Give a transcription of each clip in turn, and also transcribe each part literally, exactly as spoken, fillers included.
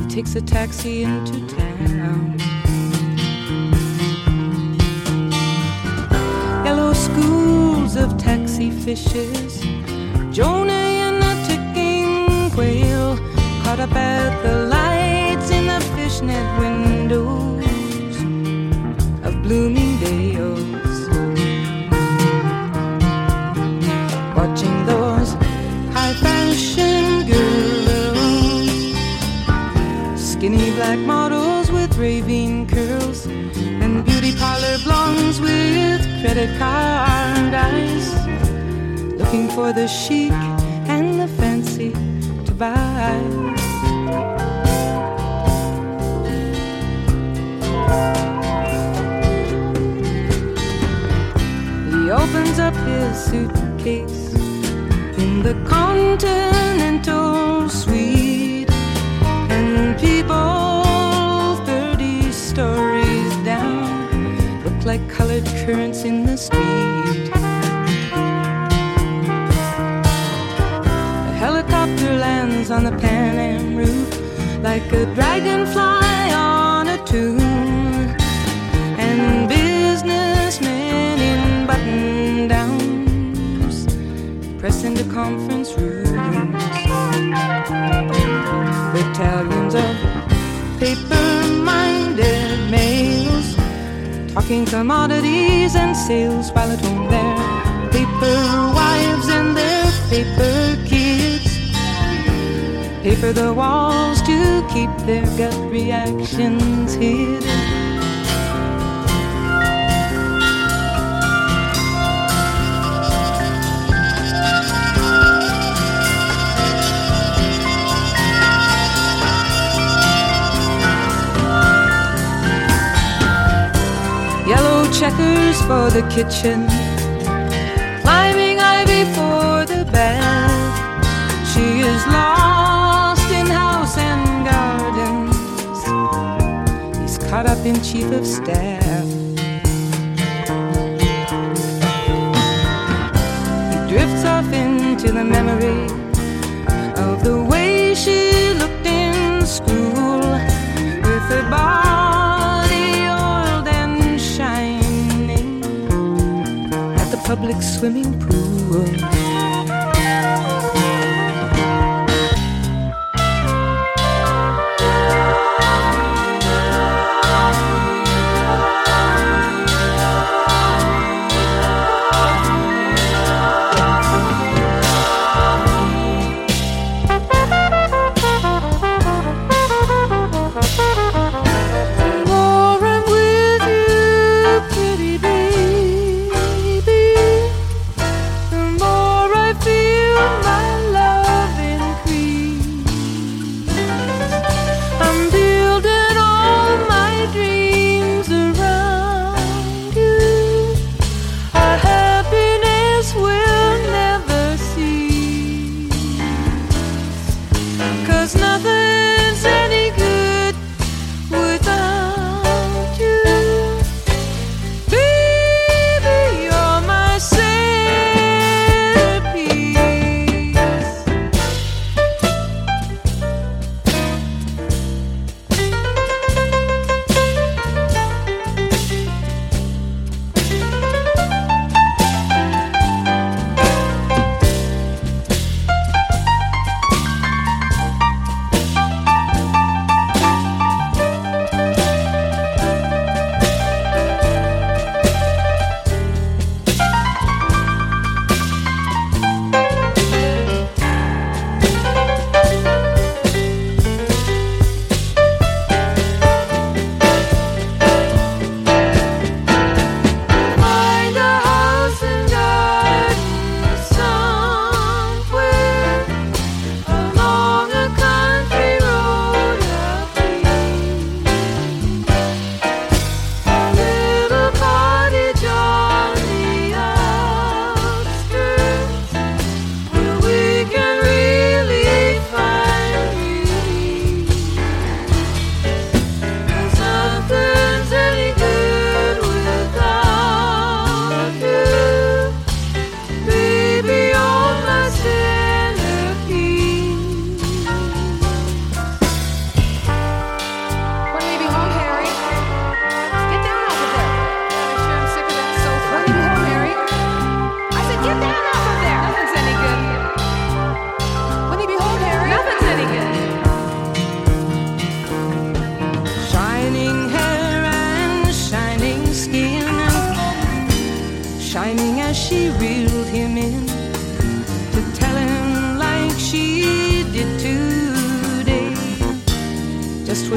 takes a taxi into town. Yellow schools of taxi fishes, Jonah and a ticking whale, caught up at the lights in the fishnet windows of Bloomingdale's, watching those high-fashion girls, skinny black models with raving curls, and beauty parlor blondes with credit card eyes, looking for the chic and the fancy to buy. He opens up his suitcase in the Continental Suite, and people thirty stories down look like colored currents in the street. A helicopter lands on the Pan Am roof like a dragonfly on a tune, and businessmen in button-downs press into conference rooms. Battalions of paper-minded males talking commodities and sales while at home their paper wives and their paper kids paper the walls to keep their gut reactions hid. Checkers for the kitchen, climbing ivy for the bath. She is lost in house and gardens. He's caught up in chief of staff. He drifts off into the memory of the way she looked in school, with her body public swimming pool.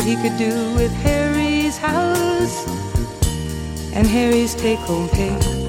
what he could do with Harry's house and Harry's take-home pay.